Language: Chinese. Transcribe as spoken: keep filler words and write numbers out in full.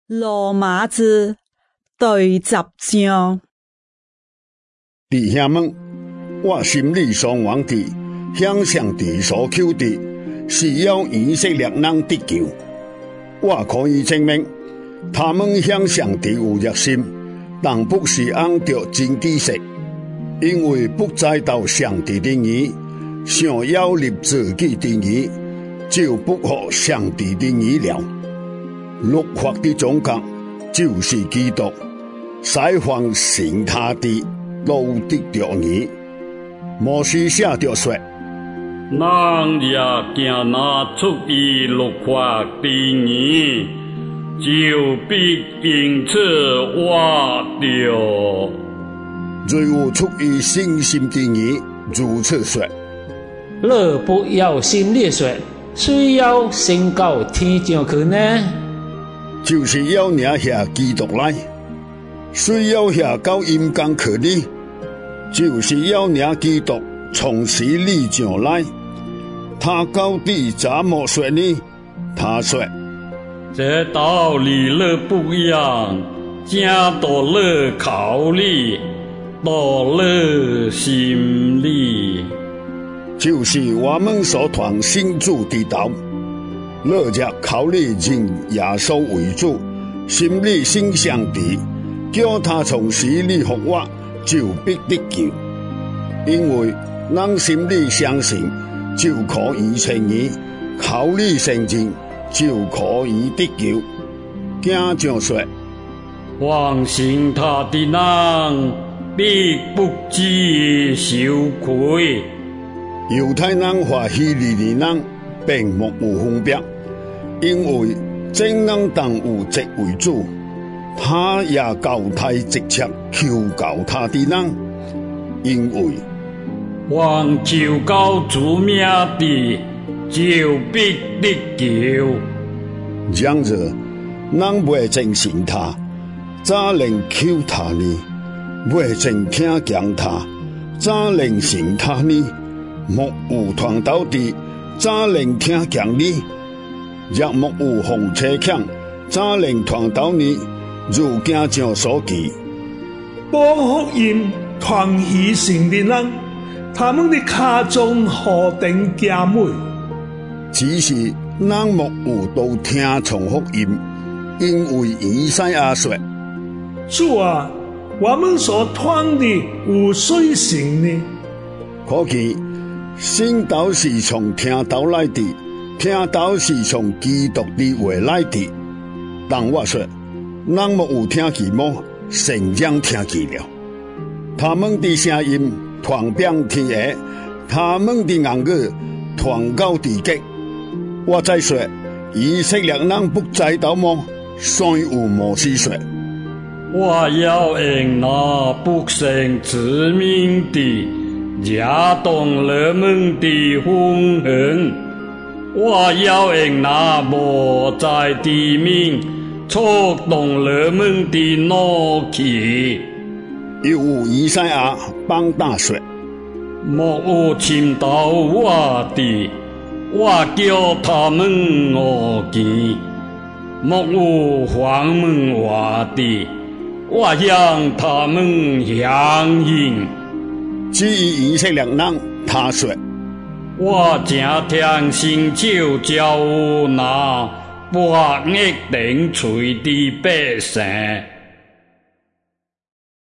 羅馬字第十章。 弟兄們，我心裡所願的，向上帝所求的，是要以色列人得救。我可以證明，他們向上帝有熱心，但不是按照真知識，因為不知道上帝的義，想要立自己的義，就不合上帝的義了。律法的總綱就是基督，使凡信他的都得着義。摩西寫着說： 人也驚拿出於律法的義，就必因此活着。 最後出於信心的義，如此說： 若不要信列說，誰要升到天上去呢？ 就是要領下基督來。誰要下到陰間去呢？就是要領基督從死裡上來。他到底怎麼說呢？他說： 這道理若不一樣，正到了考慮，到了心裡， 就是我們所傳信主的道。若着考慮認耶穌為主，心裡信上帝，叫他從死裡復活，就必得救。因為人心裡相信，就可以稱義；考慮承認，就可以得救。經上說： 凡信他的人，必不致羞愧。 猶太人和希利尼人並沒有分別，因為真人當有職為主，他也交替直接求告他的人，因為凡求告主名的，就必得救。 這樣子，人未曾信他，怎能求他呢？未曾聽講他，怎能信他呢？沒有傳道的，怎能聽講呢？若沒有紅車強，怎能傳道呢？如經上所記， 報福音傳喜信的人，他們的腳蹤何等佳美！ 只是人沒有都聽從福音，因為以賽亞說： 主啊，我們所傳的有誰信呢？ 可見信道是從聽道來的，聽道是從基督的話來的。但我說，人沒有聽見麼？神將聽見了。他們的聲音傳遍天下，他們的言語傳到地極。我再說，以色列人不知道麼？所以有摩西說： 我要用那不生之名的惹動人們的憤恨，我要用那無在地名觸動人們的怒氣。 又有以賽亞幫他說： 莫有尋到我的，我叫他們惡見；莫有訪問我的，我讓他們響應。 至於以色列人，他說： 我正聽新酒教那不合逆定罪的百姓。